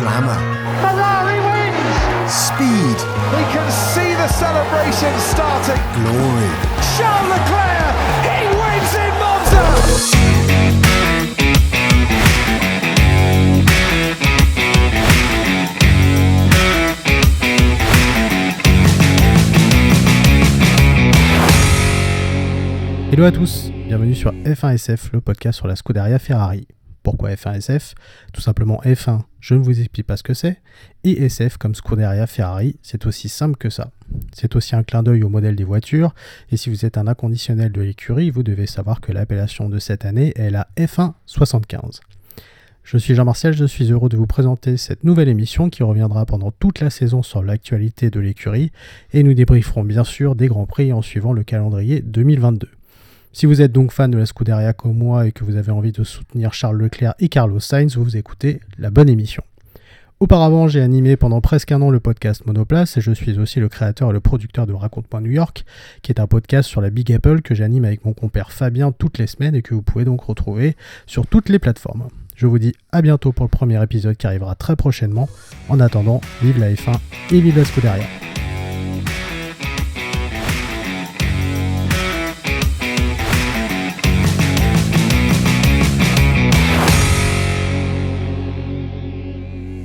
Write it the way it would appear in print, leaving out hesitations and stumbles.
glamour. Ferrari wins! Speed. We can see the celebration starting. Glory. Charles Leclerc, he wins in Monza! Hello à tous, bienvenue sur F1SF, le podcast sur la Scuderia Ferrari. Pourquoi F1SF ? Tout simplement F1, je ne vous explique pas ce que c'est, et SF comme Scuderia Ferrari, c'est aussi simple que ça. C'est aussi un clin d'œil au modèle des voitures, et si vous êtes un inconditionnel de l'écurie, vous devez savoir que l'appellation de cette année est la F1 75. Je suis Jean-Martial, je suis heureux de vous présenter cette nouvelle émission qui reviendra pendant toute la saison sur l'actualité de l'écurie, et nous débrieferons bien sûr des Grands Prix en suivant le calendrier 2022. Si vous êtes donc fan de la Scuderia comme moi et que vous avez envie de soutenir Charles Leclerc et Carlos Sainz, vous écoutez la bonne émission. Auparavant, j'ai animé pendant presque un an le podcast Monoplace et je suis aussi le créateur et le producteur de Raconte-moi New York, qui est un podcast sur la Big Apple que j'anime avec mon compère Fabien toutes les semaines et que vous pouvez donc retrouver sur toutes les plateformes. Je vous dis à bientôt pour le premier épisode qui arrivera très prochainement. En attendant, vive la F1 et vive la Scuderia.